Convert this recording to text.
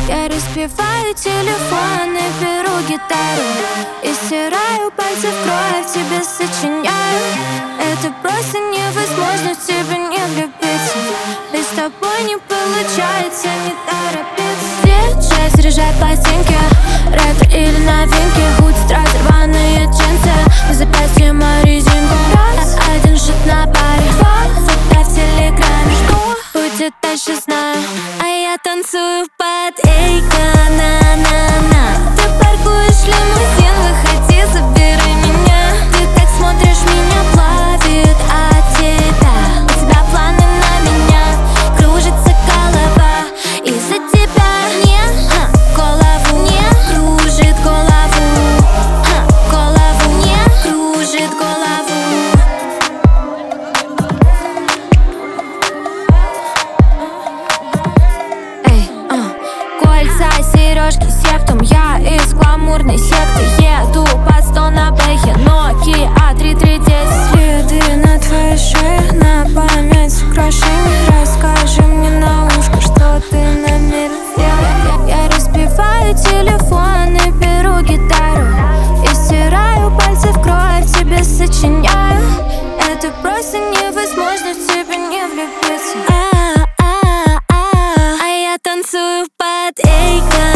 Я распеваю телефон и беру гитару и стираю пальцы в кровь, тебе сочиняю. Это просто невозможно в тебя не влюбиться. Без тобой не получается не торопиться. Диджей заряжает пластинки, ретро или новинки. Худ, страйт, рваные джинсы, на запястье мою резинку. Раз, один шот на паре, фото в телеграме. Что будет дальше, знаю, а я танцую под эй, на-на-на. Ты паркуешь лимузин, выходи, забери меня. Ты так смотришь, меня плавит от тебя. У тебя планы на меня, кружится голова из-за тебя. Не, голову не кружит голову, голову не кружит голову. Эй, кольца, сережки, септум. Я из гламурной секты. Еду под 100 на бэхе, Nokia A3310. Следы на твоей шее, на память украшений. Расскажи мне на ушко, что ты намерен сделать. Я распеваю телефон и беру гитару и стираю пальцы в кровь, тебе сочиняю. Это просто невозможно в тебя не влюбиться. А я танцую под эй.